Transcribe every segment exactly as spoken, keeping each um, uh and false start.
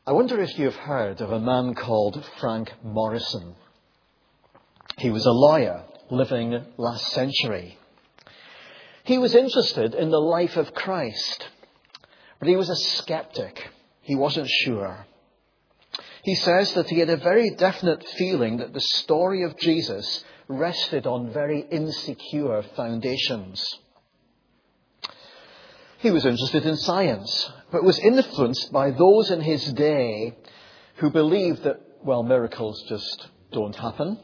I wonder if you've heard of a man called Frank Morison. He was a lawyer living last century. He was interested in the life of Christ, but he was a skeptic. He wasn't sure. He says that he had a very definite feeling that the story of Jesus rested on very insecure foundations. He was interested in science, but was influenced by those in his day who believed that, well, miracles just don't happen.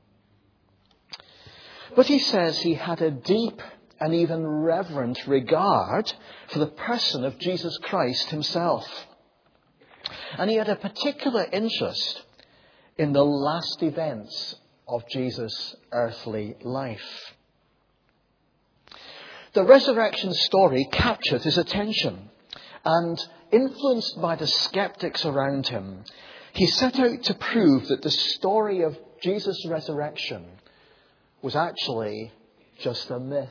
But he says he had a deep and even reverent regard for the person of Jesus Christ himself. And he had a particular interest in the last events of Jesus' earthly life. The resurrection story captured his attention, and influenced by the skeptics around him, he set out to prove that the story of Jesus' resurrection was actually just a myth.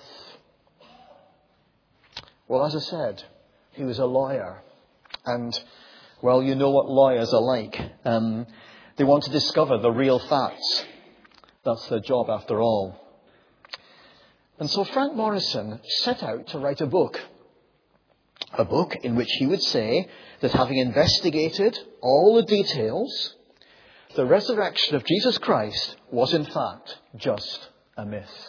Well, as I said, he was a lawyer, and well, you know what lawyers are like. Um, they want to discover the real facts. That's their job after all. And so Frank Morison set out to write a book. A book in which he would say that having investigated all the details, the resurrection of Jesus Christ was in fact just a myth.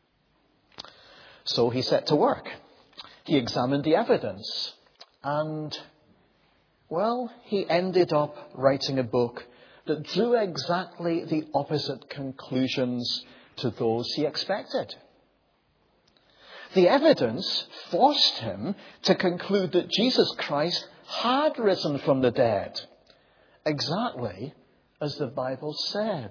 So he set to work. He examined the evidence and, well, he ended up writing a book that drew exactly the opposite conclusions to those he expected. The evidence forced him to conclude that Jesus Christ had risen from the dead, exactly as the Bible said.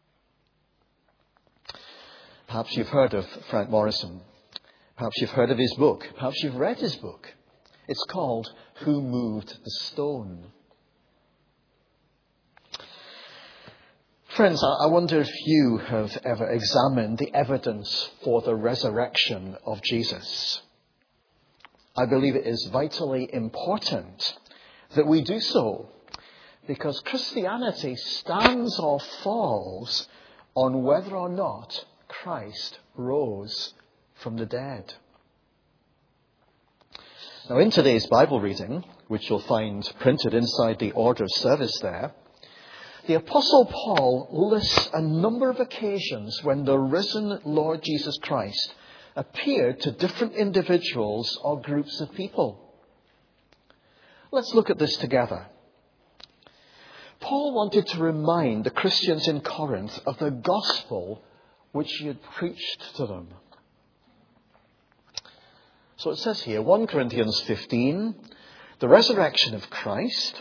Perhaps you've heard of Frank Morison. Perhaps you've heard of his book. Perhaps you've read his book. It's called Who Moved the Stone? Friends, I wonder if you have ever examined the evidence for the resurrection of Jesus. I believe it is vitally important that we do so, because Christianity stands or falls on whether or not Christ rose from the dead. Now, in today's Bible reading, which you'll find printed inside the order of service there, the Apostle Paul lists a number of occasions when the risen Lord Jesus Christ appeared to different individuals or groups of people. Let's look at this together. Paul wanted to remind the Christians in Corinth of the gospel which he had preached to them. So it says here, First Corinthians fifteen, the resurrection of Christ.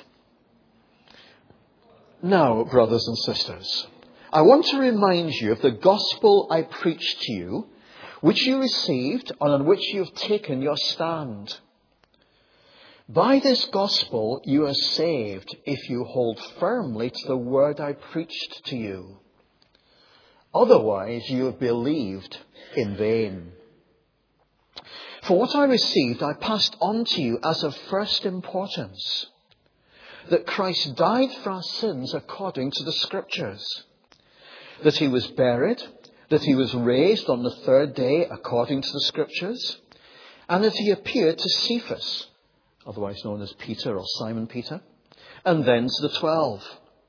Now, brothers and sisters, I want to remind you of the gospel I preached to you, which you received and on which you have taken your stand. By this gospel you are saved if you hold firmly to the word I preached to you. Otherwise you have believed in vain. For what I received I passed on to you as of first importance, that Christ died for our sins according to the Scriptures, that he was buried, that he was raised on the third day according to the Scriptures, and that he appeared to Cephas, otherwise known as Peter or Simon Peter, and then to the twelve.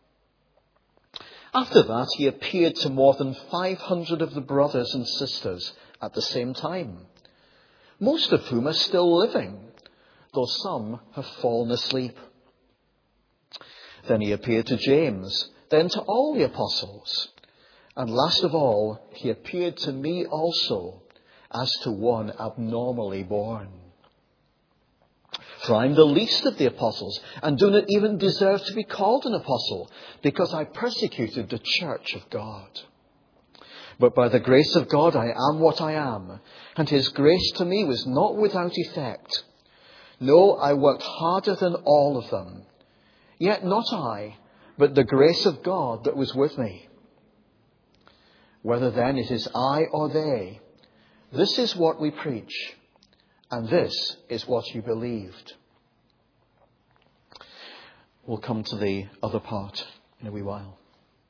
After that he appeared to more than five hundred of the brothers and sisters at the same time, most of whom are still living, though some have fallen asleep. Then he appeared to James, then to all the apostles. And last of all, he appeared to me also, as to one abnormally born. For I am the least of the apostles, and do not even deserve to be called an apostle, because I persecuted the church of God. But by the grace of God I am what I am, and his grace to me was not without effect. No, I worked harder than all of them. Yet not I, but the grace of God that was with me. Whether then it is I or they, this is what we preach, and this is what you believed. We'll come to the other part in a wee while.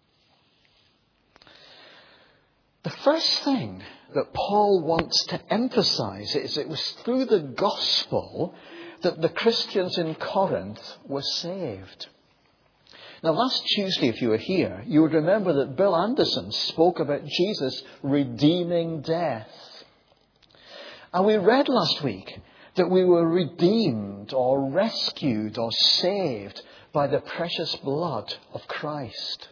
The first thing that Paul wants to emphasize is it was through the gospel that the Christians in Corinth were saved. Now, last Tuesday, if you were here, you would remember that Bill Anderson spoke about Jesus redeeming death. And we read last week that we were redeemed or rescued or saved by the precious blood of Christ.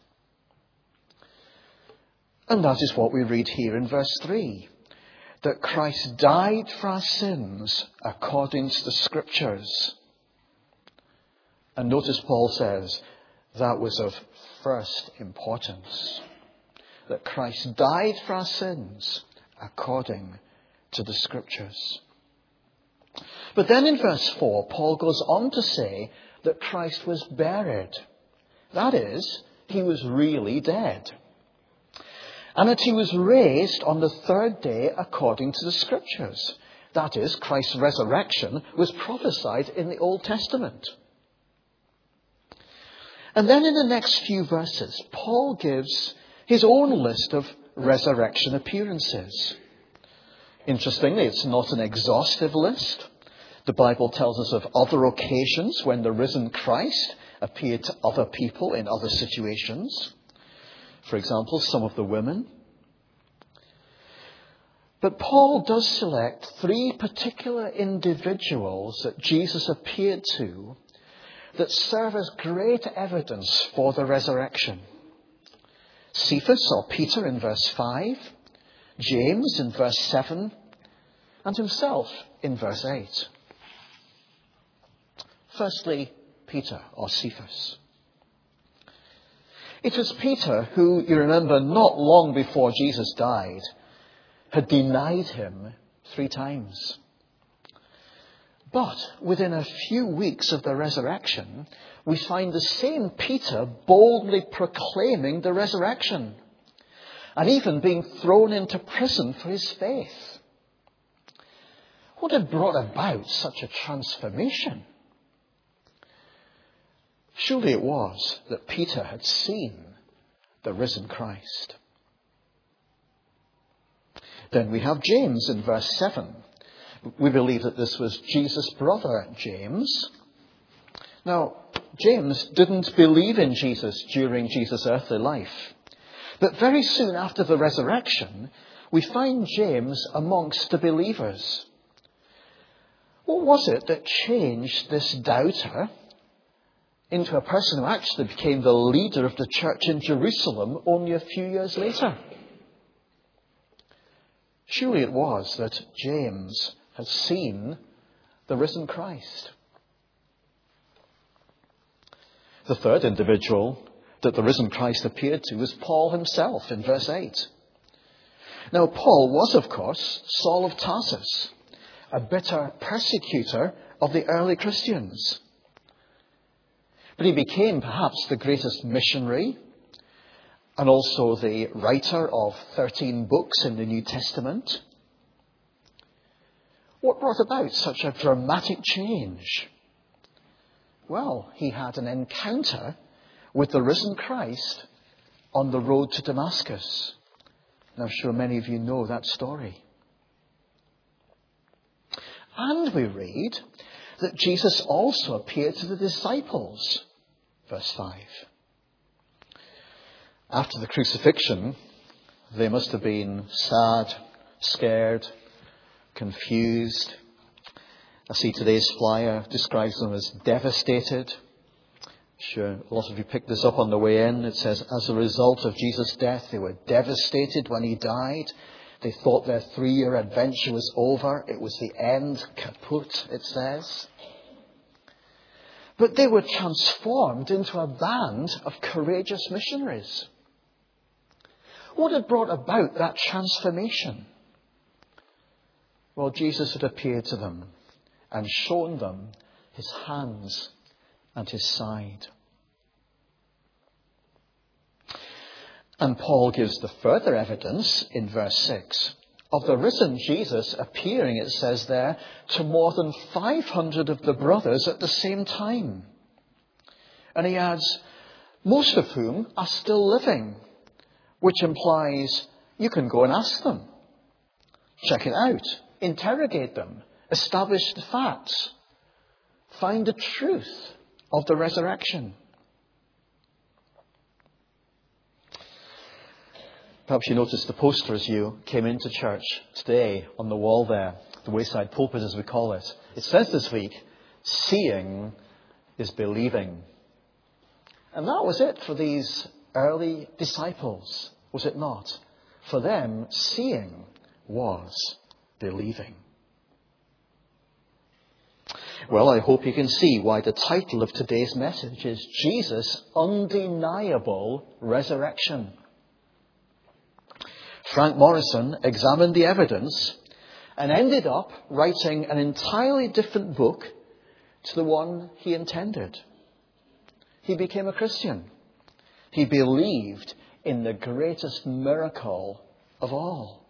And that is what we read here in verse three. That Christ died for our sins according to the Scriptures. And notice Paul says that was of first importance. That Christ died for our sins according to the Scriptures. But then in verse four, Paul goes on to say that Christ was buried. That is, he was really dead. And that he was raised on the third day according to the Scriptures. That is, Christ's resurrection was prophesied in the Old Testament. And then in the next few verses, Paul gives his own list of resurrection appearances. Interestingly, it's not an exhaustive list. The Bible tells us of other occasions when the risen Christ appeared to other people in other situations. For example, some of the women. But Paul does select three particular individuals that Jesus appeared to that serve as great evidence for the resurrection. Cephas, or Peter, in verse five, James in verse seven, and himself in verse eight. Firstly, Peter, or Cephas. It was Peter who, you remember, not long before Jesus died, had denied him three times. But within a few weeks of the resurrection, we find the same Peter boldly proclaiming the resurrection, and even being thrown into prison for his faith. What had brought about such a transformation? Surely it was that Peter had seen the risen Christ. Then we have James in verse seven. We believe that this was Jesus' brother, James. Now, James didn't believe in Jesus during Jesus' earthly life. But very soon after the resurrection, we find James amongst the believers. What was it that changed this doubter into a person who actually became the leader of the church in Jerusalem only a few years later? Surely it was that James had seen the risen Christ. The third individual that the risen Christ appeared to was Paul himself in verse eight. Now, Paul was, of course, Saul of Tarsus, a bitter persecutor of the early Christians. But he became perhaps the greatest missionary and also the writer of thirteen books in the New Testament. What brought about such a dramatic change? Well, he had an encounter with the risen Christ on the road to Damascus. And I'm sure many of you know that story. And we read that Jesus also appeared to the disciples. Verse five. After the crucifixion, they must have been sad, scared, confused. I see today's flyer describes them as devastated. Sure, a lot of you picked this up on the way in. It says, as a result of Jesus' death, they were devastated when he died. They thought their three-year adventure was over. It was the end, kaput, it says. But they were transformed into a band of courageous missionaries. What had brought about that transformation? Well, Jesus had appeared to them and shown them his hands and his side. And Paul gives the further evidence in verse six of the risen Jesus appearing, it says there, to more than five hundred of the brothers at the same time. And he adds, most of whom are still living, which implies you can go and ask them. Check it out. Interrogate them. Establish the facts. Find the truth of the resurrection. Perhaps you noticed the poster as you came into church today on the wall there, the Wayside Pulpit as we call it. It says this week, seeing is believing. And that was it for these early disciples, was it not? For them, seeing was believing. Well, I hope you can see why the title of today's message is Jesus' Undeniable Resurrection. Frank Morrison examined the evidence and ended up writing an entirely different book to the one he intended. He became a Christian. He believed in the greatest miracle of all.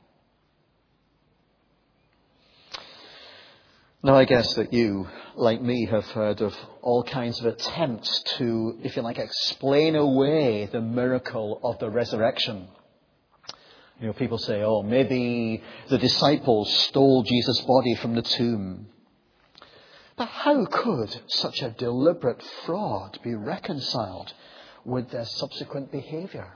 Now, I guess that you, like me, have heard of all kinds of attempts to, if you like, explain away the miracle of the resurrection. You know, people say, oh, maybe the disciples stole Jesus' body from the tomb. But how could such a deliberate fraud be reconciled with their subsequent behavior?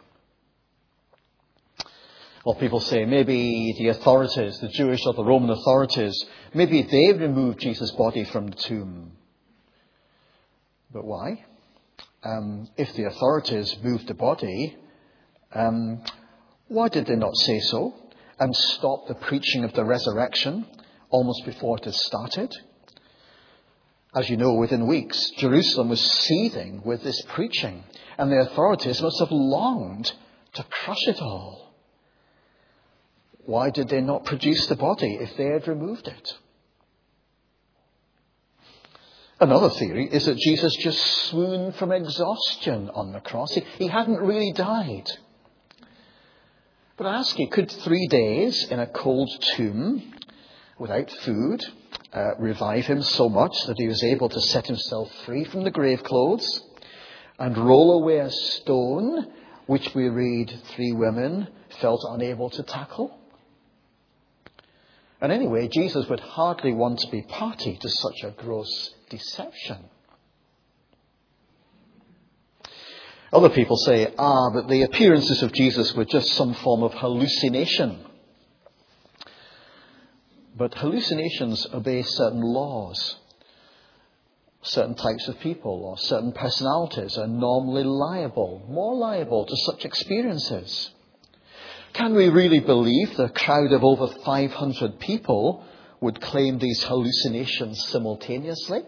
Or people say maybe the authorities, the Jewish or the Roman authorities, maybe they removed Jesus' body from the tomb. But why? Um, if the authorities moved the body, um, why did they not say so and stop the preaching of the resurrection almost before it had started? As you know, within weeks, Jerusalem was seething with this preaching, and the authorities must have longed to crush it all. Why did they not produce the body if they had removed it? Another theory is that Jesus just swooned from exhaustion on the cross. He, he hadn't really died. But I ask you, could three days in a cold tomb without food uh, revive him so much that he was able to set himself free from the grave clothes and roll away a stone which we read three women felt unable to tackle? And anyway, Jesus would hardly want to be party to such a gross deception. Other people say, ah, but the appearances of Jesus were just some form of hallucination. But hallucinations obey certain laws. Certain types of people or certain personalities are normally liable, more liable to such experiences. Can we really believe the crowd of over five hundred people would claim these hallucinations simultaneously?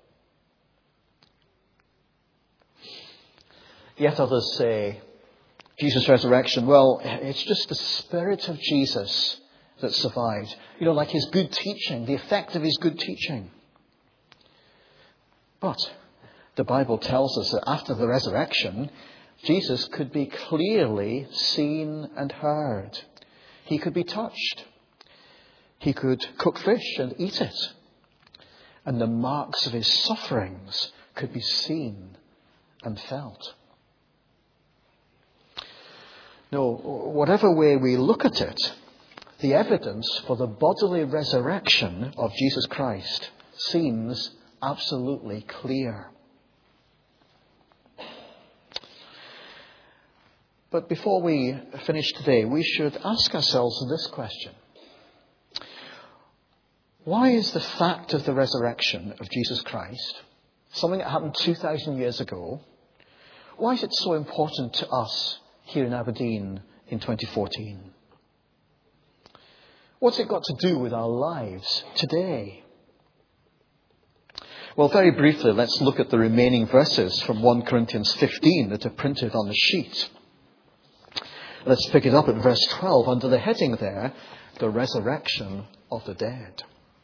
Yet others say, Jesus' resurrection, well, it's just the spirit of Jesus that survived. You know, like his good teaching, the effect of his good teaching. But the Bible tells us that after the resurrection, Jesus could be clearly seen and heard. He could be touched. He could cook fish and eat it. And the marks of his sufferings could be seen and felt. No, whatever way we look at it, the evidence for the bodily resurrection of Jesus Christ seems absolutely clear. But before we finish today, we should ask ourselves this question. Why is the fact of the resurrection of Jesus Christ, something that happened two thousand years ago, why is it so important to us here in Aberdeen in twenty fourteen? What's it got to do with our lives today? Well, very briefly, let's look at the remaining verses from First Corinthians fifteen that are printed on the sheet. Let's pick it up at verse twelve under the heading there, the resurrection of the dead.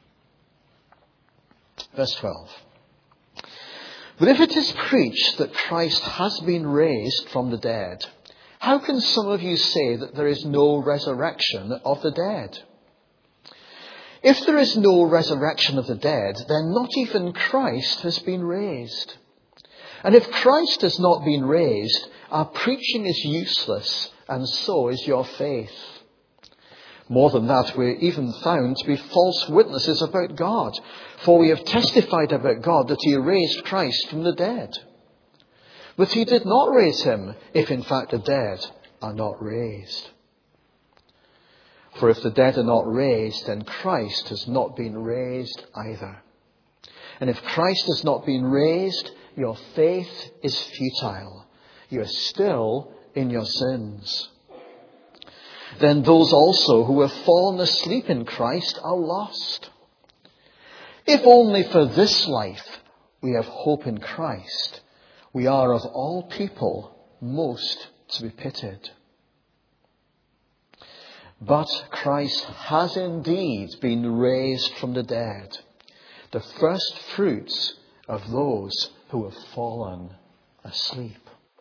Verse twelve. But if it is preached that Christ has been raised from the dead, how can some of you say that there is no resurrection of the dead? If there is no resurrection of the dead, then not even Christ has been raised. And if Christ has not been raised, our preaching is useless, and so is your faith. More than that, we're even found to be false witnesses about God, for we have testified about God that he raised Christ from the dead. But he did not raise him, if in fact the dead are not raised. For if the dead are not raised, then Christ has not been raised either. And if Christ has not been raised, your faith is futile. You are still in your sins. Then those also who have fallen asleep in Christ are lost. If only for this life we have hope in Christ, we are of all people most to be pitied. But Christ has indeed been raised from the dead, the first fruits of those who have fallen asleep.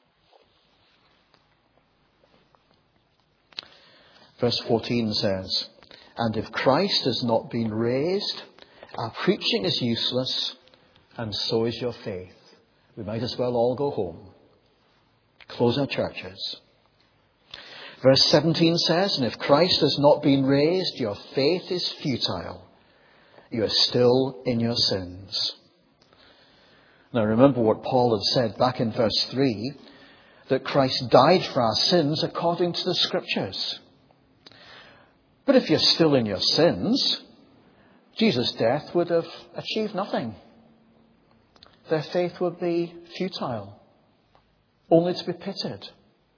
Verse fourteen says, and if Christ has not been raised, our preaching is useless, and so is your faith. We might as well all go home. Close our churches. Verse seventeen says, and if Christ has not been raised, your faith is futile. You are still in your sins. Now remember what Paul had said back in verse three, that Christ died for our sins according to the Scriptures. But if you're still in your sins, Jesus' death would have achieved nothing. Their faith would be futile, only to be pitied.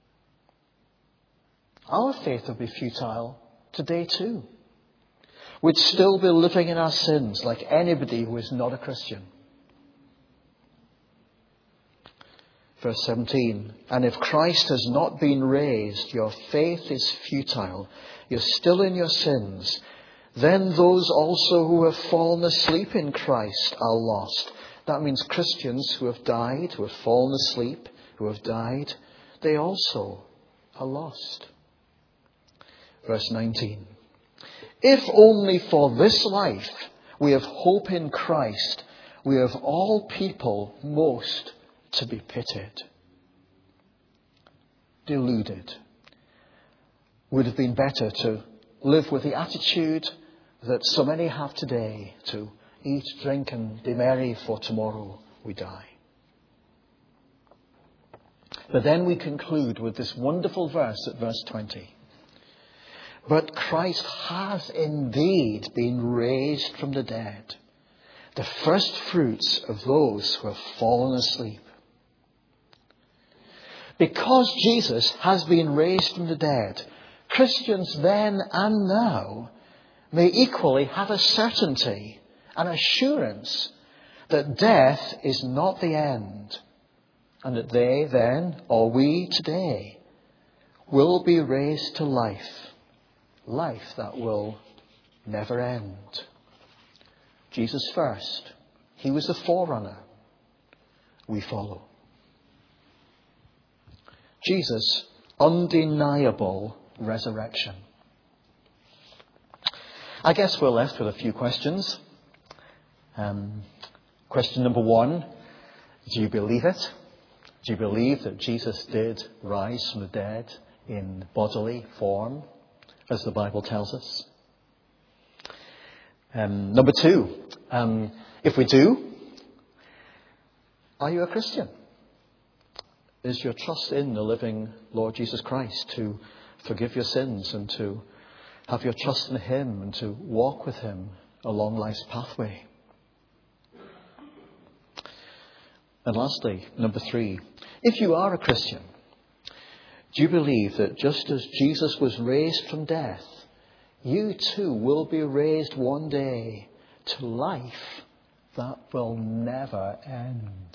Our faith would be futile today too. We'd still be living in our sins like anybody who is not a Christian. Verse seventeen, and if Christ has not been raised, your faith is futile. You're still in your sins. Then those also who have fallen asleep in Christ are lost. That means Christians who have died, who have fallen asleep, who have died, they also are lost. Verse nineteen. If only for this life we have hope in Christ, we have all people most to be pitied. Deluded. Would have been better to live with the attitude that so many have today, to eat, drink and be merry, for tomorrow we die. But then we conclude with this wonderful verse at verse twenty. But Christ has indeed been raised from the dead, the first fruits of those who have fallen asleep. Because Jesus has been raised from the dead, Christians then and now may equally have a certainty, an assurance that death is not the end, and that they then, or we today, will be raised to life, life that will never end. Jesus first. He was the forerunner. We follow. Jesus' undeniable resurrection. I guess we're left with a few questions. Um, question number one, do you believe it? Do you believe that Jesus did rise from the dead in bodily form, as the Bible tells us? Um, number two, um, if we do, are you a Christian? Is your trust in the living Lord Jesus Christ to forgive your sins and to have your trust in him and to walk with him along life's pathway? And lastly, number three, if you are a Christian, do you believe that just as Jesus was raised from death, you too will be raised one day to life that will never end?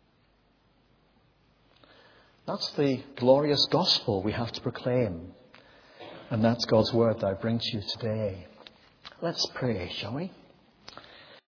That's the glorious gospel we have to proclaim. And that's God's word that I bring to you today. Let's pray, shall we?